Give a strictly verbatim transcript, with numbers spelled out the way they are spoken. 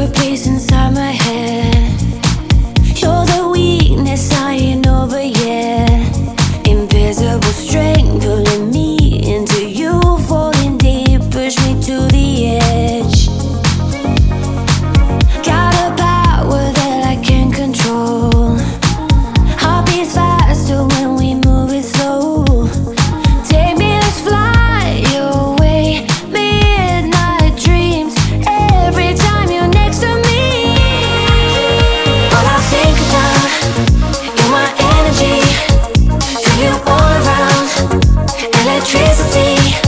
a place inside my head. You're the weakness I ain't over yet. Invisible strength pulling me into you, falling deep, push me to the edge. Got a power that I can't control. Heart beats faster when we move it slow. Take me, let's fly away. Midnight dreams every time you're next to me. All I think about, you're my energy. Feel you all around, electricity.